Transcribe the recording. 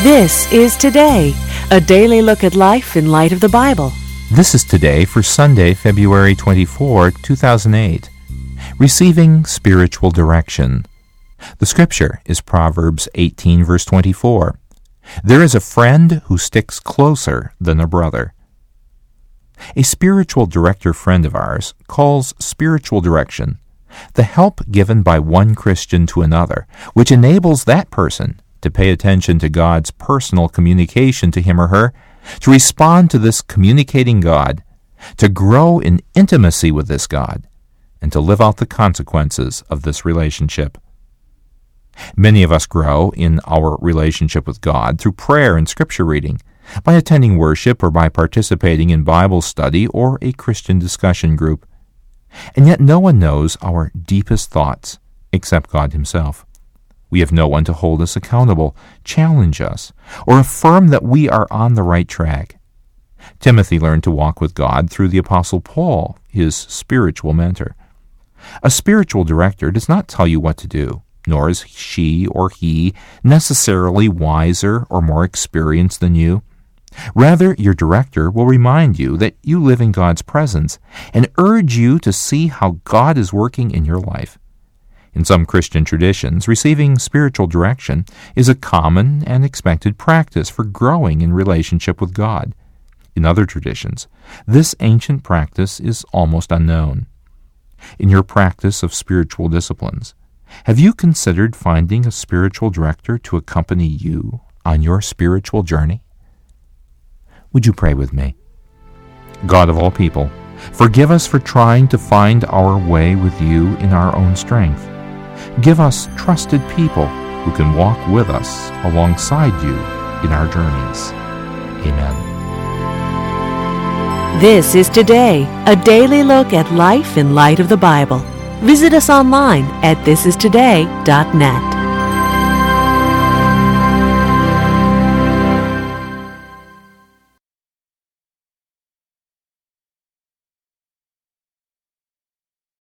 This is Today, a daily look at life in light of the Bible. This is Today for Sunday, February 24, 2008. Receiving Spiritual Direction. The scripture is Proverbs 18, verse 24. There is a friend who sticks closer than a brother. A spiritual director friend of ours calls spiritual direction the help given by one Christian to another, which enables that person to pay attention to God's personal communication to him or her, to respond to this communicating God, to grow in intimacy with this God, and to live out the consequences of this relationship. Many of us grow in our relationship with God through prayer and scripture reading, by attending worship or by participating in Bible study or a Christian discussion group. And yet no one knows our deepest thoughts except God Himself. We have no one to hold us accountable, challenge us, or affirm that we are on the right track. Timothy learned to walk with God through the Apostle Paul, his spiritual mentor. A spiritual director does not tell you what to do, nor is she or he necessarily wiser or more experienced than you. Rather, your director will remind you that you live in God's presence and urge you to see how God is working in your life. In some Christian traditions, receiving spiritual direction is a common and expected practice for growing in relationship with God. In other traditions, this ancient practice is almost unknown. In your practice of spiritual disciplines, have you considered finding a spiritual director to accompany you on your spiritual journey? Would you pray with me? God of all people, forgive us for trying to find our way with you in our own strength. Give us trusted people who can walk with us alongside you in our journeys. Amen. This is Today, a daily look at life in light of the Bible. Visit us online at thisistoday.net.